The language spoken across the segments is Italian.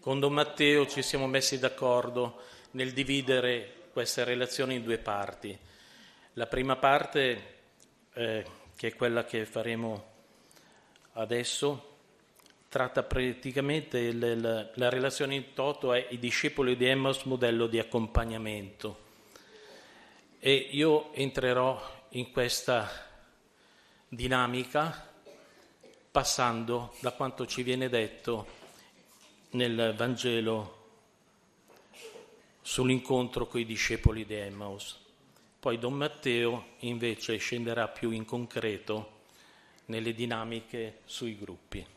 Con Don Matteo ci siamo messi d'accordo nel dividere queste relazioni in due parti. La prima parte, che è quella che faremo adesso, tratta praticamente la relazione in toto è i discepoli di Emmaus, modello di accompagnamento. E io entrerò in questa dinamica passando da quanto ci viene detto nel Vangelo sull'incontro con i discepoli di Emmaus. Poi Don Matteo invece scenderà più in concreto nelle dinamiche sui gruppi.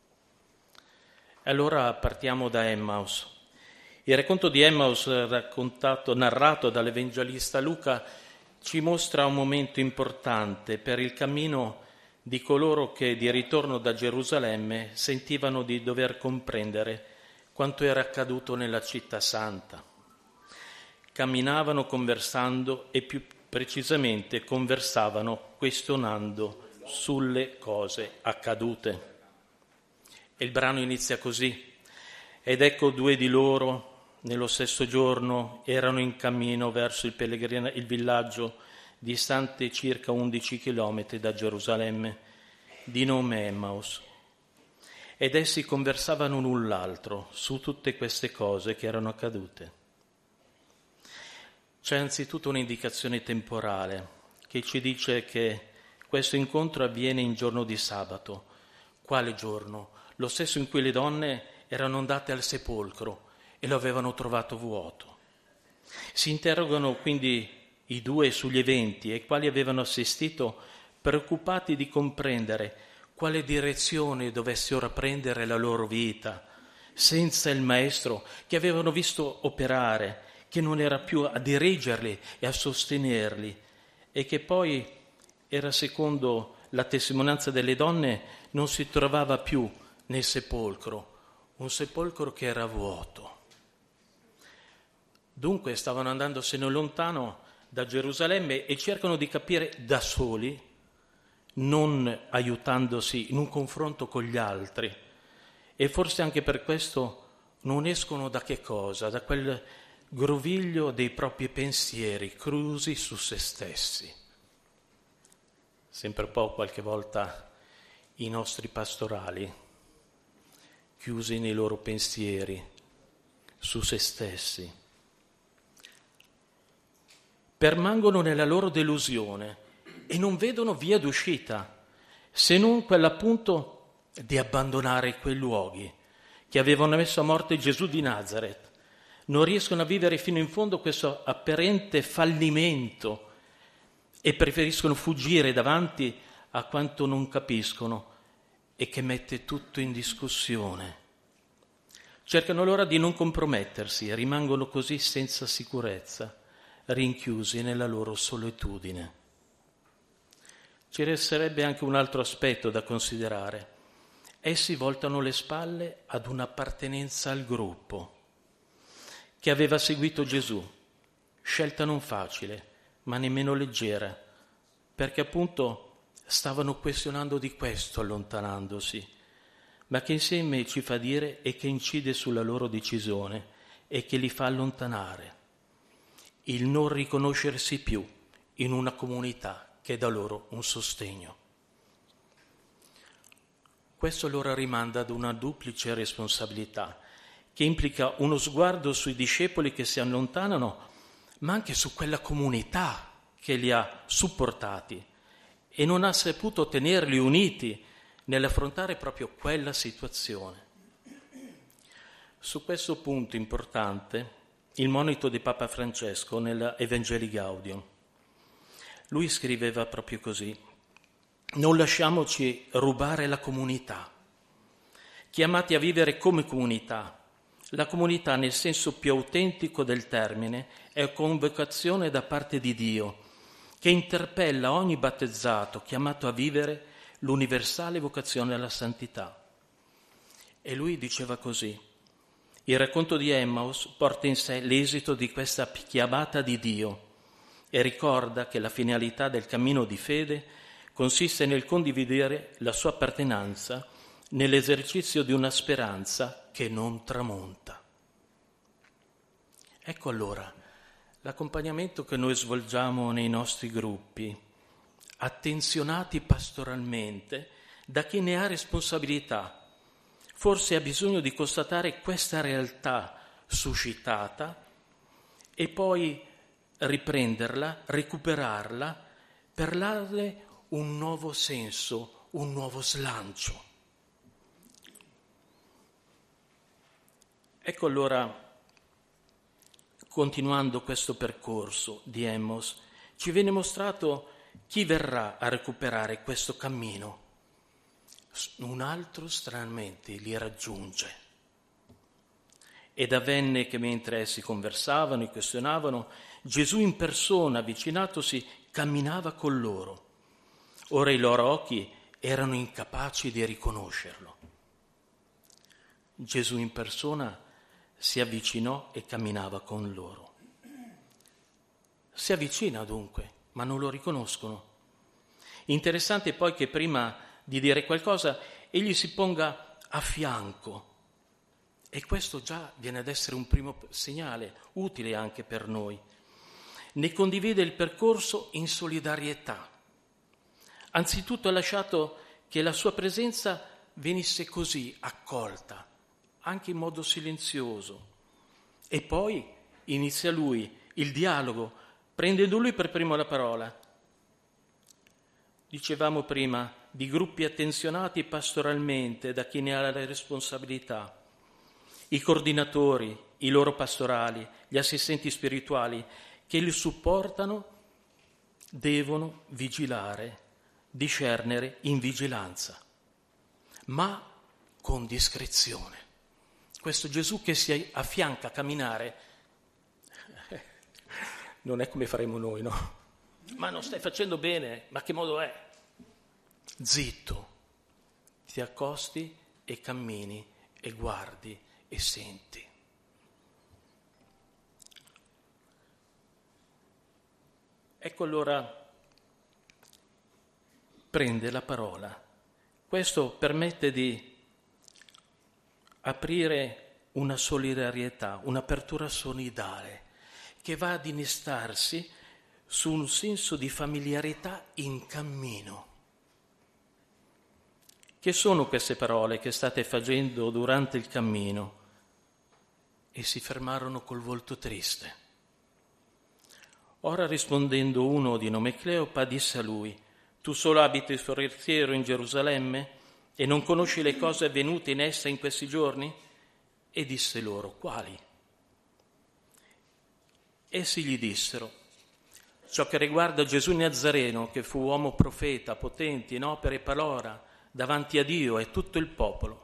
Allora partiamo da Emmaus. Il racconto di Emmaus narrato dall'Evangelista Luca ci mostra un momento importante per il cammino di coloro che di ritorno da Gerusalemme sentivano di dover comprendere quanto era accaduto nella città santa. Camminavano conversando e più precisamente conversavano questionando sulle cose accadute. E il brano inizia così: ed ecco due di loro nello stesso giorno erano in cammino verso il villaggio distante circa 11 chilometri da Gerusalemme, di nome Emmaus. Ed essi conversavano l'un l'altro su tutte queste cose che erano accadute. C'è anzitutto un'indicazione temporale che ci dice che questo incontro avviene in giorno di sabato. Quale giorno? Lo stesso in cui le donne erano andate al sepolcro e lo avevano trovato vuoto. Si interrogano quindi i due sugli eventi ai quali avevano assistito, preoccupati di comprendere quale direzione dovesse ora prendere la loro vita, senza il Maestro che avevano visto operare, che non era più a dirigerli e a sostenerli, e che poi era, secondo la testimonianza delle donne, non si trovava più nel sepolcro, un sepolcro che era vuoto. Dunque stavano andandosene lontano da Gerusalemme e cercano di capire da soli, non aiutandosi in un confronto con gli altri, e forse anche per questo non escono da che cosa? Da quel groviglio dei propri pensieri chiusi su se stessi. Sempre un po' qualche volta i nostri pastorali, chiusi nei loro pensieri, su se stessi, permangono nella loro delusione e non vedono via d'uscita, se non quella appunto di abbandonare quei luoghi che avevano messo a morte Gesù di Nazaret. Non riescono a vivere fino in fondo questo apparente fallimento e preferiscono fuggire davanti a quanto non capiscono e che mette tutto in discussione. Cercano allora di non compromettersi e rimangono così senza sicurezza, rinchiusi nella loro solitudine. Ci resterebbe anche un altro aspetto da considerare. Essi voltano le spalle ad un'appartenenza al gruppo che aveva seguito Gesù, scelta non facile, ma nemmeno leggera, perché appunto stavano questionando di questo allontanandosi, ma che insieme ci fa dire e che incide sulla loro decisione e che li fa allontanare. Il non riconoscersi più in una comunità che dà loro un sostegno. Questo allora rimanda ad una duplice responsabilità, che implica uno sguardo sui discepoli che si allontanano, ma anche su quella comunità che li ha supportati e non ha saputo tenerli uniti nell'affrontare proprio quella situazione. Su questo punto importante, il monito di Papa Francesco nella Evangelii Gaudium. Lui scriveva proprio così: non lasciamoci rubare la comunità, chiamati a vivere come comunità. La comunità, nel senso più autentico del termine, è convocazione da parte di Dio, che interpella ogni battezzato chiamato a vivere l'universale vocazione alla santità. E lui diceva così: il racconto di Emmaus porta in sé l'esito di questa chiamata di Dio e ricorda che la finalità del cammino di fede consiste nel condividere la sua appartenenza nell'esercizio di una speranza che non tramonta. Ecco allora l'accompagnamento che noi svolgiamo nei nostri gruppi, attenzionati pastoralmente da chi ne ha responsabilità. Forse ha bisogno di constatare questa realtà suscitata e poi riprenderla, recuperarla per darle un nuovo senso, un nuovo slancio. Ecco allora, continuando questo percorso di Emmos, ci viene mostrato chi verrà a recuperare questo cammino. Un altro stranamente li raggiunge. Ed avvenne che mentre essi conversavano e questionavano, Gesù in persona, avvicinatosi, camminava con loro. Ora i loro occhi erano incapaci di riconoscerlo. Gesù in persona si avvicinò e camminava con loro. Si avvicina dunque, ma non lo riconoscono. Interessante poi che prima di dire qualcosa egli si ponga a fianco, e questo già viene ad essere un primo segnale utile anche per noi. Ne condivide il percorso in solidarietà. Anzitutto ha lasciato che la sua presenza venisse così accolta, anche in modo silenzioso, e poi inizia lui il dialogo, prendendo lui per primo la parola. Dicevamo prima di gruppi attenzionati pastoralmente da chi ne ha la responsabilità. I coordinatori, i loro pastorali, gli assistenti spirituali che li supportano devono vigilare, discernere in vigilanza, ma con discrezione. Questo Gesù che si affianca a camminare non è come faremo noi, no? Ma non stai facendo bene, ma che modo è? Zitto, ti accosti e cammini e guardi e senti. Ecco allora, prende la parola. Questo permette di aprire una solidarietà, un'apertura solidale che va ad innestarsi su un senso di familiarità in cammino. Che sono queste parole che state facendo durante il cammino? E si fermarono col volto triste. Ora rispondendo uno di nome Cleopa disse a lui: tu solo abiti forestiero in Gerusalemme e non conosci le cose avvenute in essa in questi giorni? E disse loro: quali? Essi gli dissero: ciò che riguarda Gesù Nazareno, che fu uomo profeta, potente in opere e parola, davanti a Dio e tutto il popolo.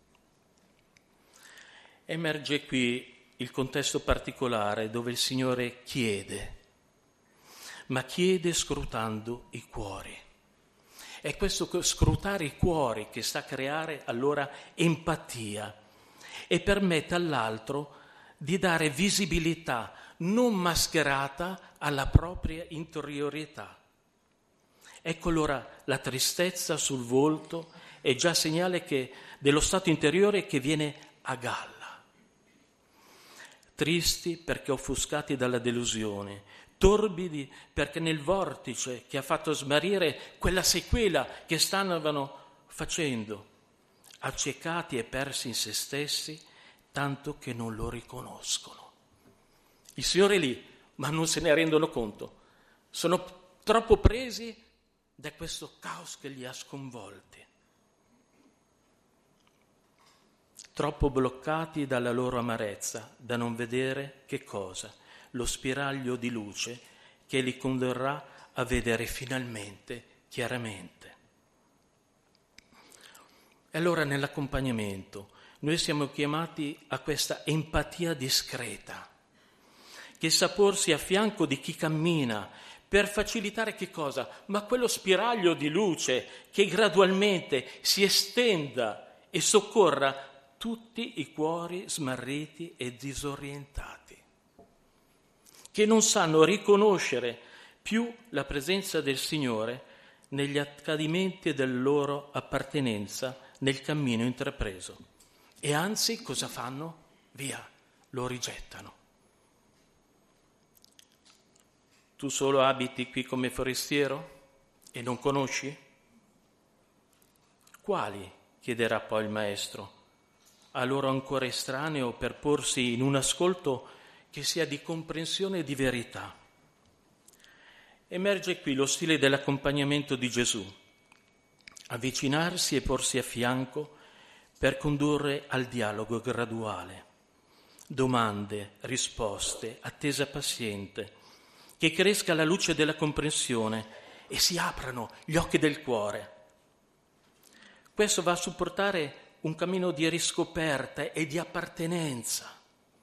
Emerge qui il contesto particolare dove il Signore chiede, ma chiede scrutando i cuori. È questo scrutare i cuori che sta a creare allora empatia e permette all'altro di dare visibilità non mascherata alla propria interiorità. Ecco allora la tristezza sul volto è già segnale dello stato interiore che viene a galla. Tristi perché offuscati dalla delusione, torbidi perché nel vortice che ha fatto smarrire quella sequela che stavano facendo, accecati e persi in se stessi, tanto che non lo riconoscono. Il Signore è lì, ma non se ne rendono conto. Sono troppo presi da questo caos che li ha sconvolti. Troppo bloccati dalla loro amarezza, da non vedere che cosa? Lo spiraglio di luce che li condurrà a vedere finalmente, chiaramente. E allora nell'accompagnamento noi siamo chiamati a questa empatia discreta, che sa porsi a fianco di chi cammina per facilitare che cosa? Ma quello spiraglio di luce che gradualmente si estenda e soccorra tutti i cuori smarriti e disorientati, che non sanno riconoscere più la presenza del Signore negli accadimenti della loro appartenenza nel cammino intrapreso. E anzi, cosa fanno? Via, lo rigettano. Tu solo abiti qui come forestiero e non conosci? Quali? Chiederà poi il maestro, a loro ancora estraneo per porsi in un ascolto che sia di comprensione e di verità. Emerge qui lo stile dell'accompagnamento di Gesù, avvicinarsi e porsi a fianco per condurre al dialogo graduale. Domande, risposte, attesa paziente, che cresca la luce della comprensione e si aprano gli occhi del cuore. Questo va a supportare un cammino di riscoperta e di appartenenza.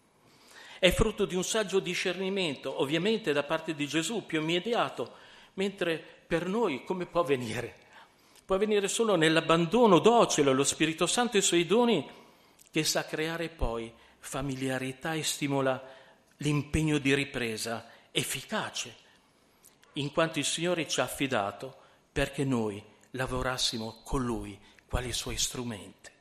È frutto di un saggio discernimento, ovviamente da parte di Gesù, più immediato, mentre per noi come può avvenire? Può avvenire solo nell'abbandono docile allo Spirito Santo e ai suoi doni, che sa creare poi familiarità e stimola l'impegno di ripresa efficace, in quanto il Signore ci ha affidato perché noi lavorassimo con Lui quali suoi strumenti.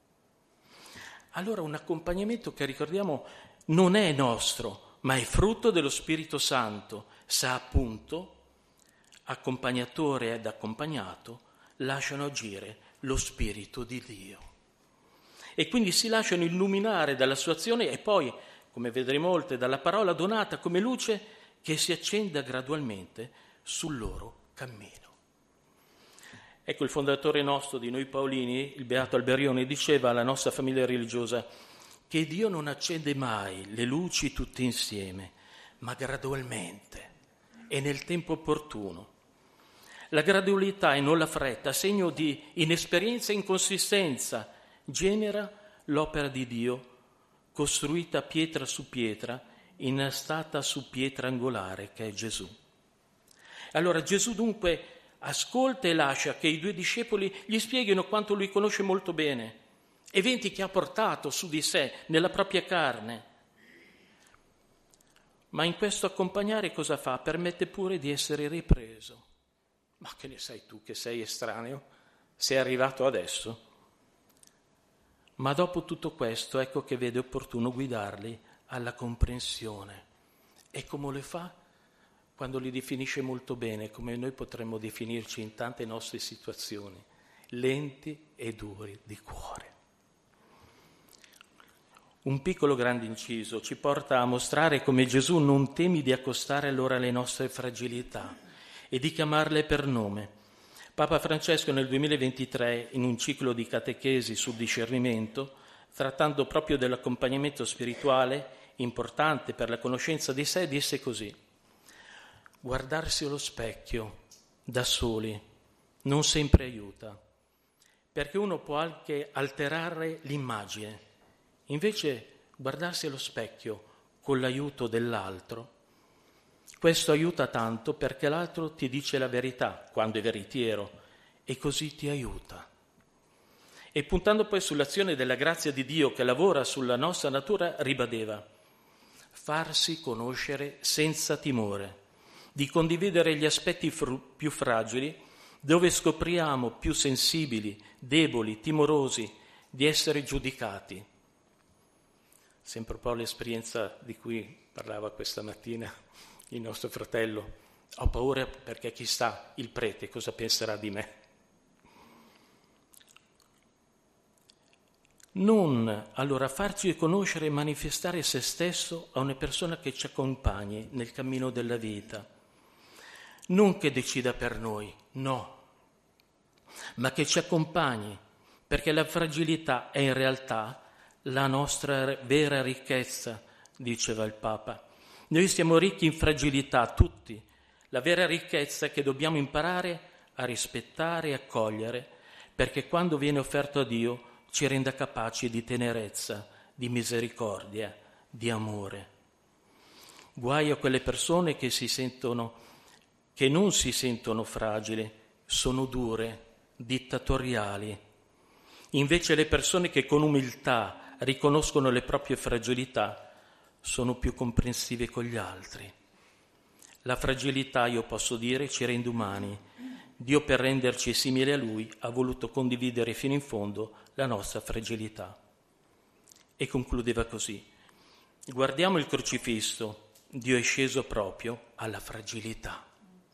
Allora un accompagnamento che, ricordiamo, non è nostro, ma è frutto dello Spirito Santo, sa appunto, accompagnatore ed accompagnato, lasciano agire lo Spirito di Dio. E quindi si lasciano illuminare dalla sua azione e poi, come vedremo oltre, dalla parola donata come luce che si accenda gradualmente sul loro cammino. Ecco, il fondatore nostro di noi Paolini, il Beato Alberione, diceva alla nostra famiglia religiosa che Dio non accende mai le luci tutte insieme, ma gradualmente e nel tempo opportuno. La gradualità e non la fretta, segno di inesperienza e inconsistenza, genera l'opera di Dio costruita pietra su pietra, innestata su pietra angolare che è Gesù. Allora Gesù dunque ascolta e lascia che i due discepoli gli spieghino quanto lui conosce molto bene, eventi che ha portato su di sé nella propria carne. Ma in questo accompagnare cosa fa? Permette pure di essere ripreso. Ma che ne sai tu che sei estraneo? Sei arrivato adesso? Ma dopo tutto questo ecco che vede opportuno guidarli alla comprensione. E come le fa? Quando li definisce molto bene, come noi potremmo definirci in tante nostre situazioni, lenti e duri di cuore. Un piccolo grande inciso ci porta a mostrare come Gesù non temi di accostare allora le nostre fragilità e di chiamarle per nome. Papa Francesco nel 2023, in un ciclo di catechesi sul discernimento, trattando proprio dell'accompagnamento spirituale, importante per la conoscenza di sé, disse così: guardarsi allo specchio da soli non sempre aiuta, perché uno può anche alterare l'immagine. Invece guardarsi allo specchio con l'aiuto dell'altro, questo aiuta tanto perché l'altro ti dice la verità quando è veritiero e così ti aiuta. E puntando poi sull'azione della grazia di Dio che lavora sulla nostra natura, ribadeva: farsi conoscere senza timore, di condividere gli aspetti più fragili, dove scopriamo più sensibili, deboli, timorosi, di essere giudicati. Sempre un po' l'esperienza di cui parlava questa mattina il nostro fratello. Ho paura perché chissà il prete cosa penserà di me. Non allora farci conoscere e manifestare se stesso a una persona che ci accompagni nel cammino della vita. Non che decida per noi, no, ma che ci accompagni, perché la fragilità è in realtà la nostra vera ricchezza, diceva il Papa. Noi siamo ricchi in fragilità, tutti. La vera ricchezza è che dobbiamo imparare a rispettare e accogliere, perché quando viene offerto a Dio ci renda capaci di tenerezza, di misericordia, di amore. Guai a quelle persone che non si sentono fragili, sono dure, dittatoriali. Invece le persone che con umiltà riconoscono le proprie fragilità sono più comprensive con gli altri. La fragilità, io posso dire, ci rende umani, Dio, per renderci simili a Lui, ha voluto condividere fino in fondo la nostra fragilità. E concludeva così: guardiamo il crocifisso, Dio è sceso proprio alla fragilità.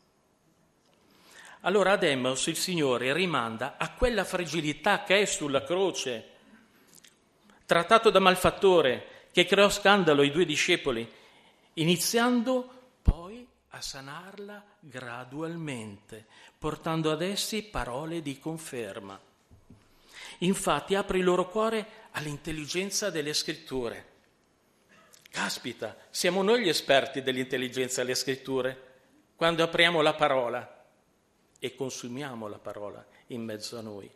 Allora ad Emmaus il Signore rimanda a quella fragilità che è sulla croce, trattato da malfattore, che creò scandalo ai 2 discepoli, iniziando poi a sanarla gradualmente, portando ad essi parole di conferma. Infatti apre il loro cuore all'intelligenza delle Scritture. Caspita, siamo noi gli esperti dell'intelligenza delle Scritture, quando apriamo la parola e consumiamo la parola in mezzo a noi.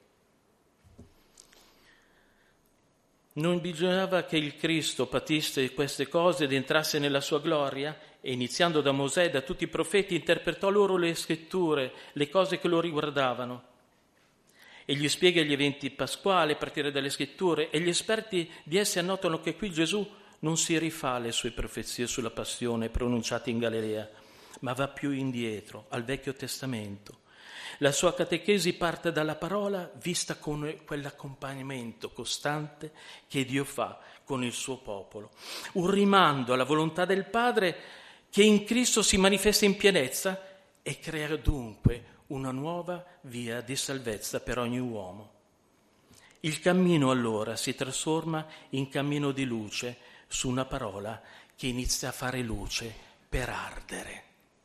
Non bisognava che il Cristo patisse queste cose ed entrasse nella sua gloria? E iniziando da Mosè e da tutti i profeti interpretò loro le Scritture, le cose che lo riguardavano. E gli spiega gli eventi pasquali a partire dalle Scritture, e gli esperti di esse annotano che qui Gesù non si rifà alle sue profezie sulla passione pronunciate in Galilea, ma va più indietro, al Vecchio Testamento. La sua catechesi parte dalla parola vista con quell'accompagnamento costante che Dio fa con il suo popolo. Un rimando alla volontà del Padre che in Cristo si manifesta in pienezza e crea dunque una nuova via di salvezza per ogni uomo. Il cammino allora si trasforma in cammino di luce su una parola che inizia a fare luce per ardere.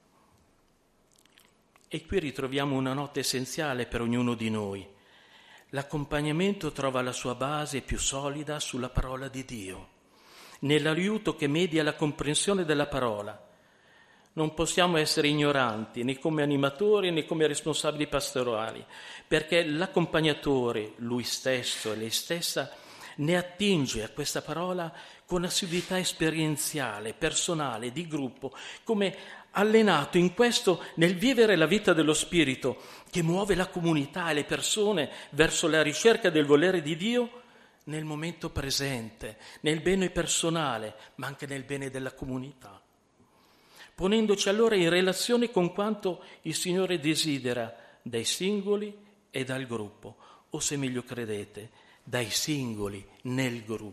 E qui ritroviamo una nota essenziale per ognuno di noi. L'accompagnamento trova la sua base più solida sulla parola di Dio, nell'aiuto che media la comprensione della parola. Non possiamo essere ignoranti né come animatori né come responsabili pastorali, perché l'accompagnatore, lui stesso e lei stessa, ne attinge a questa parola con assiduità esperienziale, personale, di gruppo, come allenato in questo nel vivere la vita dello Spirito che muove la comunità e le persone verso la ricerca del volere di Dio nel momento presente, nel bene personale, ma anche nel bene della comunità, ponendoci allora in relazione con quanto il Signore desidera dai singoli e dal gruppo, o se meglio credete, dai singoli nel gruppo.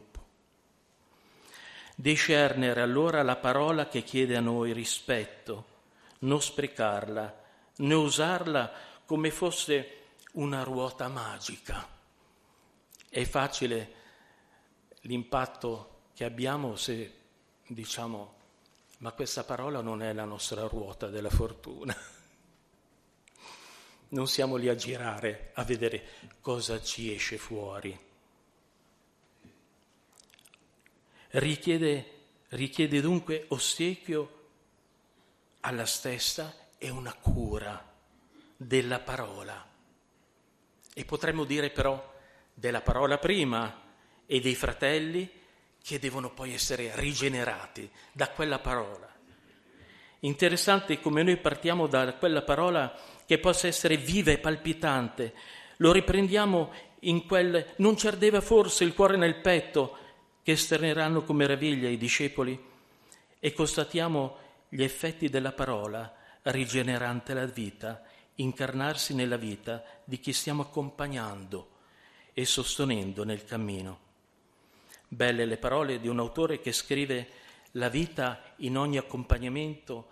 Discernere allora la parola che chiede a noi rispetto, non sprecarla, né usarla come fosse una ruota magica. È facile l'impatto che abbiamo se diciamo: ma questa parola non è la nostra ruota della fortuna. Non siamo lì a girare a vedere cosa ci esce fuori. Richiede dunque ossequio alla stessa e una cura della parola. E potremmo dire però della parola prima e dei fratelli che devono poi essere rigenerati da quella parola. Interessante come noi partiamo da quella parola che possa essere viva e palpitante, lo riprendiamo in quel non ci ardeva forse il cuore nel petto, che esterneranno con meraviglia i discepoli, e constatiamo gli effetti della parola rigenerante la vita, incarnarsi nella vita di chi stiamo accompagnando e sostenendo nel cammino. Belle le parole di un autore che scrive: la vita in ogni accompagnamento,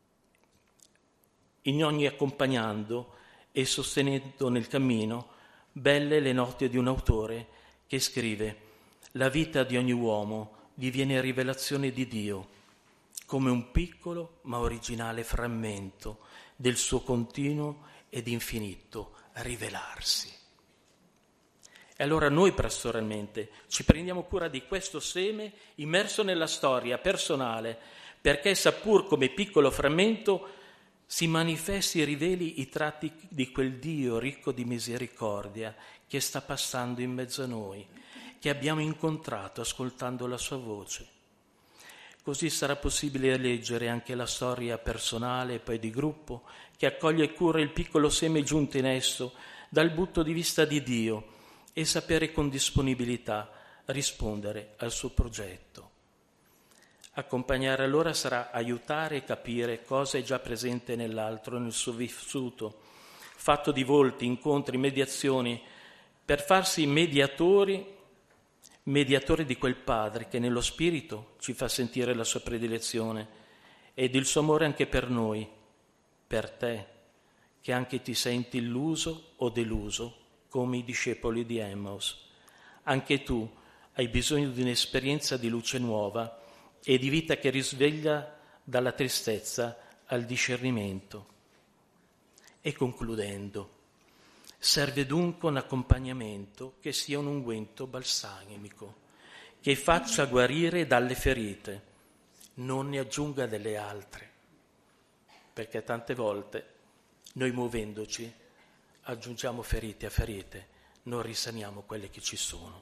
in ogni accompagnando e sostenendo nel cammino. Belle le note di un autore che scrive: la vita di ogni uomo diviene rivelazione di Dio, come un piccolo ma originale frammento del suo continuo ed infinito rivelarsi. E allora noi pastoralmente ci prendiamo cura di questo seme immerso nella storia personale, perché seppur come piccolo frammento si manifesti e riveli i tratti di quel Dio ricco di misericordia che sta passando in mezzo a noi, che abbiamo incontrato ascoltando la sua voce. Così sarà possibile leggere anche la storia personale e poi di gruppo, che accoglie e cura il piccolo seme giunto in esso dal punto di vista di Dio e sapere con disponibilità rispondere al suo progetto. Accompagnare allora sarà aiutare e capire cosa è già presente nell'altro, nel suo vissuto, fatto di volti, incontri, mediazioni, per farsi mediatori di quel Padre che nello Spirito ci fa sentire la sua predilezione ed il suo amore anche per noi, per te, che anche ti senti illuso o deluso, come i discepoli di Emmaus. Anche tu hai bisogno di un'esperienza di luce nuova e di vita che risveglia dalla tristezza al discernimento. E concludendo, serve dunque un accompagnamento che sia un unguento balsamico, che faccia guarire dalle ferite, non ne aggiunga delle altre, perché tante volte noi muovendoci aggiungiamo ferite a ferite, non risaniamo quelle che ci sono.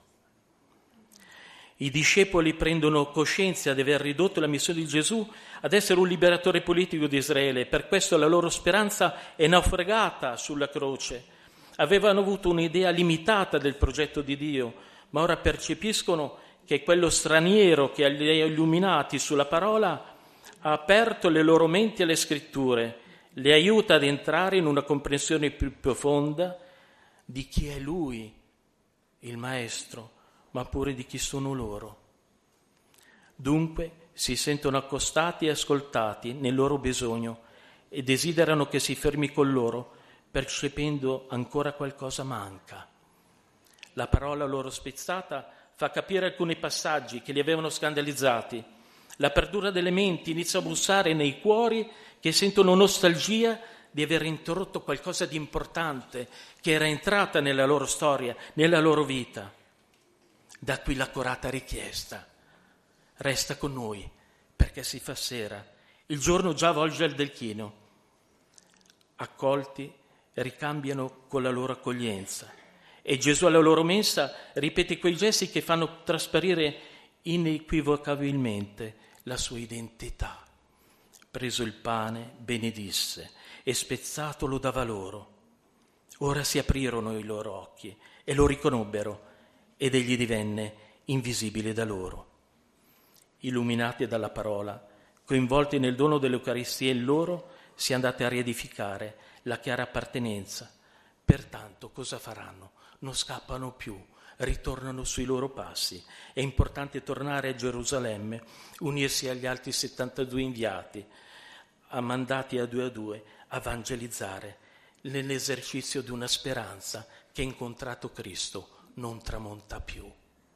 I discepoli prendono coscienza di aver ridotto la missione di Gesù ad essere un liberatore politico di Israele, per questo la loro speranza è naufragata sulla croce. Avevano avuto un'idea limitata del progetto di Dio, ma ora percepiscono che quello straniero che li ha illuminati sulla parola ha aperto le loro menti alle scritture, le aiuta ad entrare in una comprensione più profonda di chi è Lui, il Maestro, ma pure di chi sono loro. Dunque si sentono accostati e ascoltati nel loro bisogno e desiderano che si fermi con loro, percependo ancora qualcosa manca. La parola loro spezzata fa capire alcuni passaggi che li avevano scandalizzati. L'apertura delle menti inizia a bussare nei cuori che sentono nostalgia di aver interrotto qualcosa di importante che era entrata nella loro storia, nella loro vita. Da qui l'accorata richiesta: resta con noi, perché si fa sera, il giorno già volge al declino. Accolti ricambiano con la loro accoglienza e Gesù alla loro mensa ripete quei gesti che fanno trasparire inequivocabilmente la sua identità. Preso il pane, benedisse e spezzato lo dava loro. Ora si aprirono i loro occhi e lo riconobbero ed egli divenne invisibile da loro. Illuminati dalla parola, coinvolti nel dono dell'Eucaristia in loro, si è andati a riedificare la chiara appartenenza. Pertanto cosa faranno? Non scappano più, ritornano sui loro passi. È importante tornare a Gerusalemme, unirsi agli altri 72 inviati, mandati a due, a evangelizzare nell'esercizio di una speranza che incontrato Cristo non tramonta più.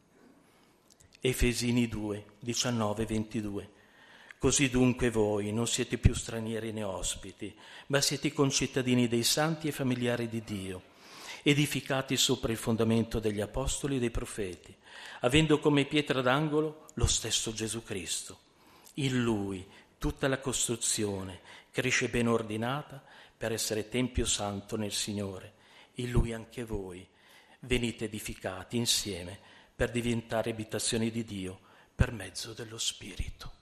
Efesini 2, 19-22. Così dunque voi non siete più stranieri né ospiti, ma siete concittadini dei santi e familiari di Dio, edificati sopra il fondamento degli apostoli e dei profeti, avendo come pietra d'angolo lo stesso Gesù Cristo. In Lui tutta la costruzione cresce ben ordinata per essere tempio santo nel Signore. In Lui anche voi venite edificati insieme per diventare abitazioni di Dio per mezzo dello Spirito.